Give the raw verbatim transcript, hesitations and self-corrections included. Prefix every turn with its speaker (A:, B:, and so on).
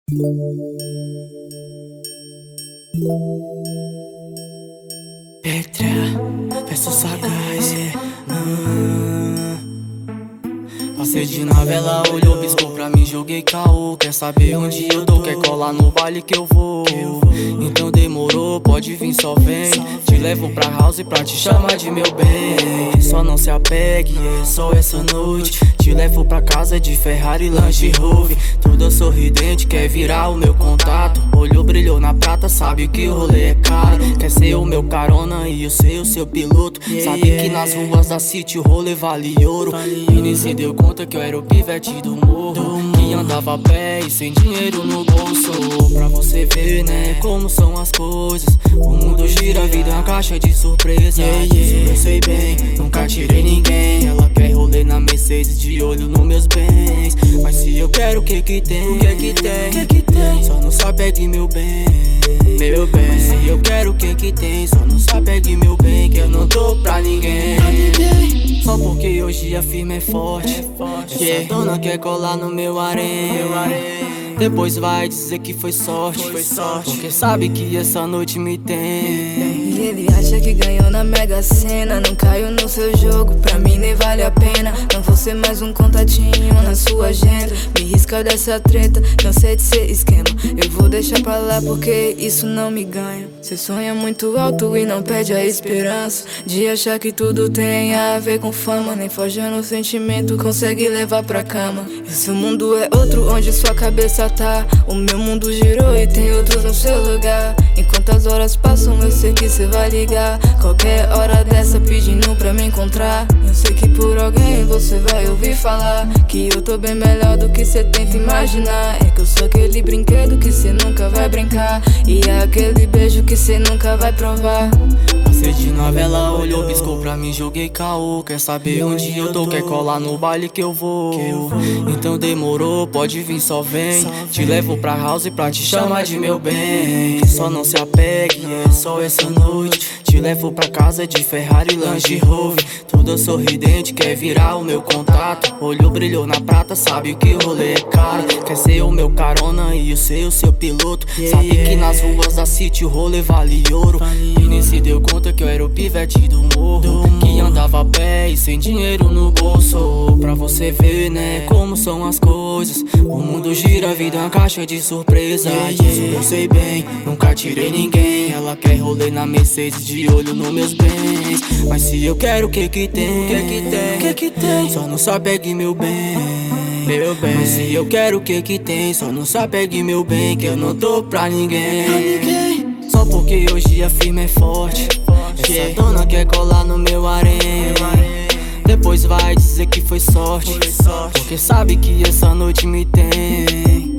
A: Petra, peço sagaz. ah. Passei de novela, olhou, piscou pra mim, joguei caô. Quer saber onde eu tô, quer colar no baile que eu vou. Então demorou, pode vir, só vem. Te levo pra house pra te chamar de meu bem. Só não se apegue, é só essa noite. Te levo pra casa de Ferrari, Lanche Rover. Toda sorridente, quer virar o meu contato. Olhou, brilhou na prata, sabe que o rolê é caro. Quer ser o meu carona e eu ser o seu piloto. Sabe que nas ruas da City o rolê vale ouro. E nem se deu conta que eu era o pivete do morro, que andava a pé e sem dinheiro no bolso. Pra você ver, né, como são as coisas. O mundo gira, a vida é uma caixa de surpresa. yeah, yeah. Eu sei bem, nunca tirei ninguém. Ela quer rolê na Mercedes, de olho nos meus bens. Mas se eu quero, o que que tem? O que que tem? O que que tem? Só não sabe é de meu bem, meu bem. Mas se eu quero, o que que tem? Só não sabe é de meu bem, que eu não dou pra ninguém. Só porque hoje a firma é forte, yeah. Essa dona quer colar no meu harém. Depois vai dizer que foi sorte, foi sorte, porque sabe que essa noite me tem.
B: E ele acha que ganhou na Mega Sena. Não caiu no seu jogo, pra mim nem vale a pena. Não vou ser mais um contatinho na sua agenda. Me risca dessa treta, cansei de ser esquema. Eu vou deixar pra lá porque isso não me ganha. Cê sonha muito alto e não perde a esperança de achar que tudo tem a ver com fama. Nem foge no sentimento, consegue levar pra cama. E seu mundo é outro, onde sua cabeça tá. O meu mundo girou e tem outros no seu lugar. Enquanto as horas passam, eu sei que cê vai ligar qualquer hora dessa pedindo pra me encontrar. Eu sei que por alguém você vai ouvir falar que eu tô bem melhor do que cê tenta imaginar. É que eu sou aquele brinquedo que cê nunca vai brincar, e é aquele beijo que cê nunca vai provar.
A: Passei de novela, olhou, piscou pra mim, joguei caô. Quer saber onde eu tô, quer colar no baile que eu vou. Então demorou, pode vir, só vem. Te levo pra house pra te chamar de meu bem. Só não se apegue, é só essa noite. Te levo pra casa de Ferrari, Lanche Rover. Toda sorridente, quer virar o meu contato. Olhou, brilhou na prata, sabe que o rolê é caro. Quer ser o meu carona e eu ser o seu piloto. Sabe que nas ruas da City o rolê vale ouro. E nem se deu conta que eu era o pivete do morro, que andava a pé e sem dinheiro no bolso. Pra você ver, né, como são as coisas. O mundo gira, a vida é uma caixa de surpresa. Isso eu sei bem, nunca tirei ninguém. Ela quer rolê na Mercedes, de olho nos meus bens. Mas se eu quero, o que que tem? O que que tem? O que que tem? Só não se apegue, meu bem, meu bem. Mas se eu quero, o que que tem? Só não se apegue, meu bem, que eu não dou pra ninguém. Só porque hoje a firma é forte, essa dona quer colar no meu harém. Depois vai dizer que foi sorte, porque sabe que essa noite me tem.